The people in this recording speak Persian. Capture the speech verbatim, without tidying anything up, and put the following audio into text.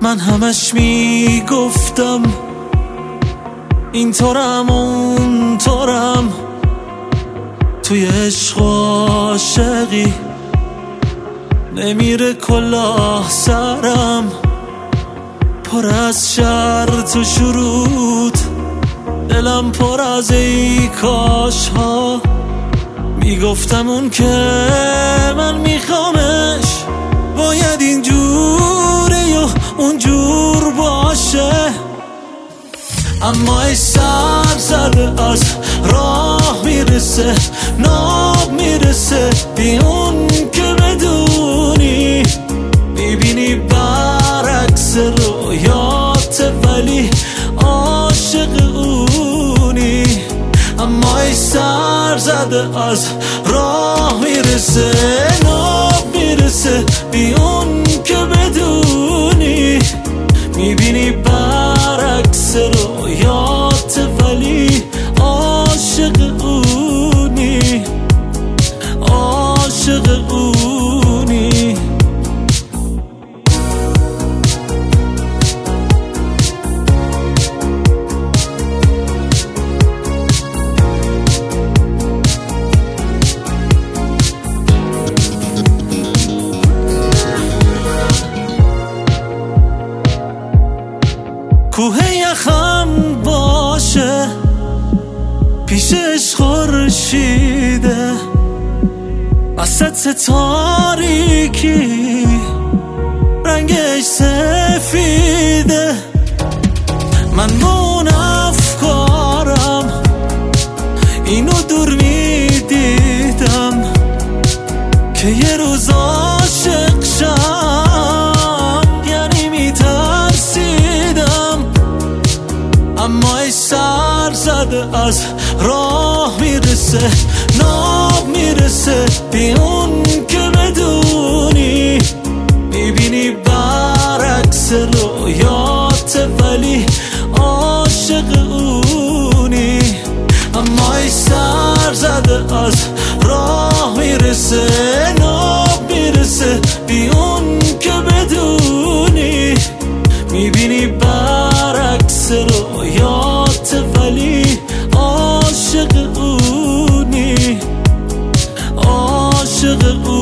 من همش میگفتم اینطورم اونطورم، توی عشق و عاشقی نمیره کلاه سرم، پر از شرط و شروط، دلم پر از ای کاش ها. میگفتم اون که من میخوامش باید اینجوره یا اونجور باشه، اما ای سر زده از راه میرسه، ناب میرسه بی اون که بدونی، میبینی برعکس رویات ولی عاشق اونی، اما ای سر زده از راه میرسه، ناب میرسه بی اون که بدونی، میبینی برعکس رویات ولی عاشق اونی، عاشق اونی. کوه یخم باشه پیشش خورشیده، وسط تاریکی رنگش سفیده، من با اون افکارم اینو دور میدیدم که یه روز عاشق شم، یعنی میترسیدم، اما ای سر زده از راه میرسه، ناب میرسه بی اون که بدونی، میبینی برعکس رویات ولی عاشق اونی، اما ای سر زده از راه میرسه، ناب میرسه بی اون که بدونی، میبینی برعکس رویات ولی عاشق اونی، عاشق اونی.